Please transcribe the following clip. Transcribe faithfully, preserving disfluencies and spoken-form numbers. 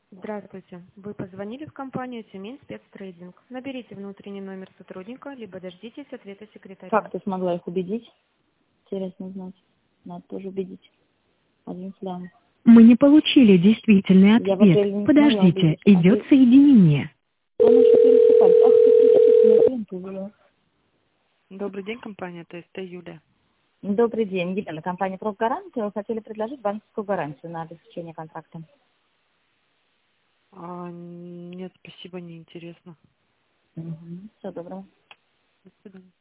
Здравствуйте. Вы позвонили в компанию «Тюмень спецтрейдинг». Наберите внутренний номер сотрудника, либо дождитесь ответа секретаря. Как ты смогла их убедить? Интересно знать. Надо тоже убедить. Один флям. Мы не получили действительный Я в апреле ответ. не смогла Подождите, убедить. идет А соединение. он еще принципаль. Ах ты, кричишь, меня клиент увидела. Добрый день, компания ТСТ Юлия. Добрый день, Елена. Компания «Профгарант». Вы хотели предложить банковскую гарантию на обеспечение контракта. А, нет, спасибо, не интересно. Угу. Всего доброго. До свидания.